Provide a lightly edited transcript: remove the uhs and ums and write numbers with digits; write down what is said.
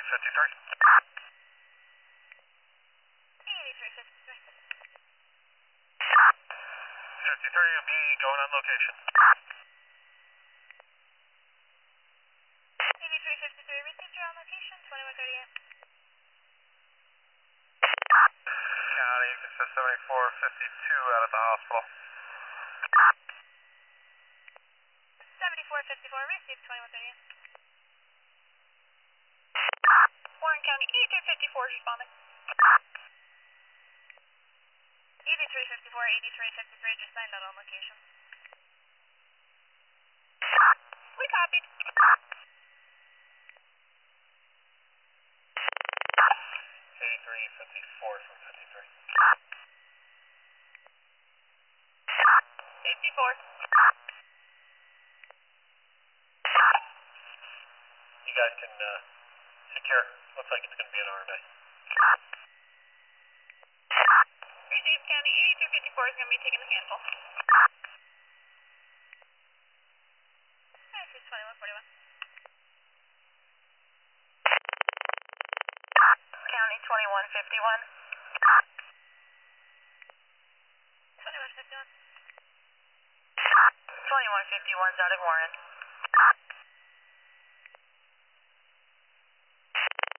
will be going on location. 8353, received your on location, 2138. County, you can set 7452 out of the hospital. 7454, received 2138. Warren County, 8354 responding. 8354, 8353, just signed out on location. We copied. 8354 from 53. 54. You guys can secure. Looks like it's going to be an RMA. Received County, 8354 is going to be taking the cancel. This is 2141. County, 2151. 2151. 2151's out of Warren.